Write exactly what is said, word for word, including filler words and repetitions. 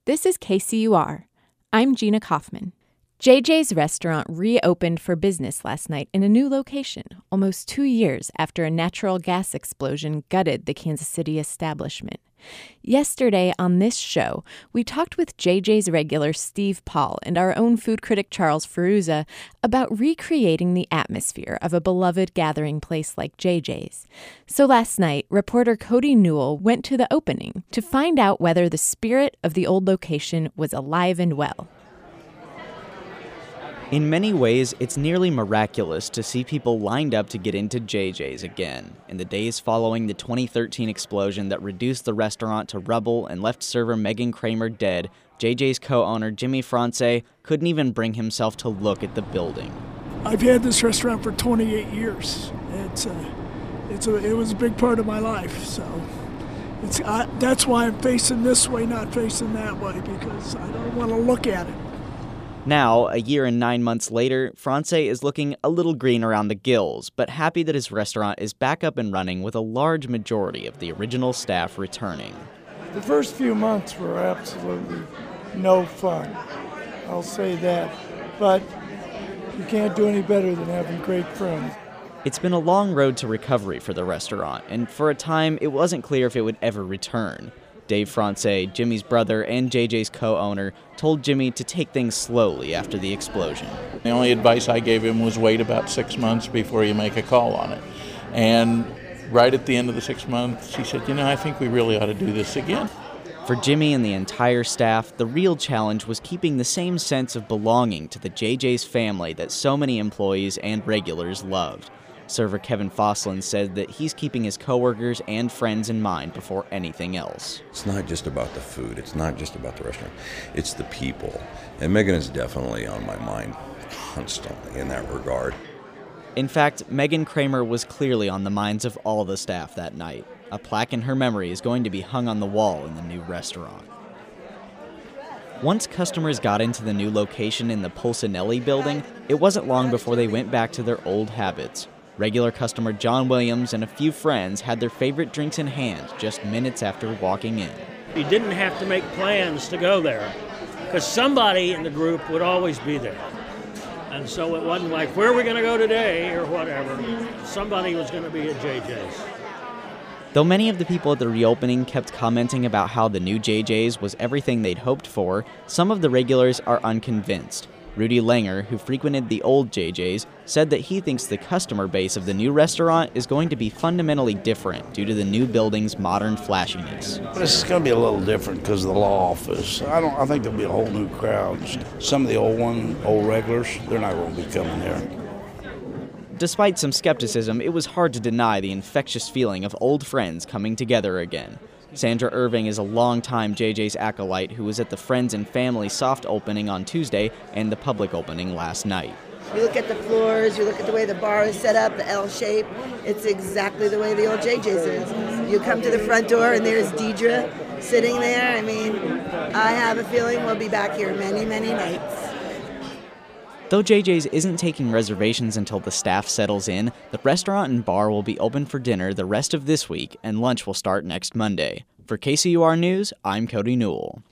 This is K C U R. I'm Gina Kaufman. J J's restaurant reopened for business last night in a new location, almost two years after a natural gas explosion gutted the Kansas City establishment. Yesterday on this show, we talked with J J's regular Steve Paul and our own food critic Charles Ferruzza about recreating the atmosphere of a beloved gathering place like J J's. So last night, reporter Cody Newell went to the opening to find out whether the spirit of the old location was alive and well. In many ways, it's nearly miraculous to see people lined up to get into J J's again. In the days following the twenty thirteen explosion that reduced the restaurant to rubble and left server Megan Kramer dead, J J's co-owner Jimmy France couldn't even bring himself to look at the building. I've had this restaurant for twenty-eight years. It's a, it's a, it was a big part of my life, so it's I, that's why I'm facing this way, not facing that way, because I don't want to look at it. Now, a year and nine months later, France is looking a little green around the gills, but happy that his restaurant is back up and running with a large majority of the original staff returning. The first few months were absolutely no fun, I'll say that, but you can't do any better than having great friends. It's been a long road to recovery for the restaurant, and for a time, it wasn't clear if it would ever return. Dave France, Jimmy's brother and J J's co-owner, told Jimmy to take things slowly after the explosion. The only advice I gave him was wait about six months before you make a call on it. And right at the end of the six months, he said, you know, I think we really ought to do this again. For Jimmy and the entire staff, the real challenge was keeping the same sense of belonging to the J J's family that so many employees and regulars loved. Server Kevin Foslin said that he's keeping his coworkers and friends in mind before anything else. It's not just about the food. It's not just about the restaurant. It's the people. And Megan is definitely on my mind constantly in that regard. In fact, Megan Kramer was clearly on the minds of all the staff that night. A plaque in her memory is going to be hung on the wall in the new restaurant. Once customers got into the new location in the Pulcinelli building, it wasn't long before they went back to their old habits. Regular customer John Williams and a few friends had their favorite drinks in hand just minutes after walking in. You didn't have to make plans to go there because somebody in the group would always be there. And so it wasn't like, where are we going to go today or whatever. Somebody was going to be at J J's. Though many of the people at the reopening kept commenting about how the new J J's was everything they'd hoped for, some of the regulars are unconvinced. Rudy Langer, who frequented the old J J's, said that he thinks the customer base of the new restaurant is going to be fundamentally different due to the new building's modern flashiness. This is going to be a little different because of the law office. I don't. I think there'll be a whole new crowd. Some of the old one, old regulars, they're not going to be coming here. Despite some skepticism, it was hard to deny the infectious feeling of old friends coming together again. Sandra Irving is a longtime J J's acolyte who was at the Friends and Family soft opening on Tuesday and the public opening last night. You look at the floors, you look at the way the bar is set up, the L shape, it's exactly the way the old J J's is. You come to the front door and there's Deidre sitting there. I mean, I have a feeling we'll be back here many, many nights. Though J J's isn't taking reservations until the staff settles in, the restaurant and bar will be open for dinner the rest of this week, and lunch will start next Monday. For K C U R News, I'm Cody Newell.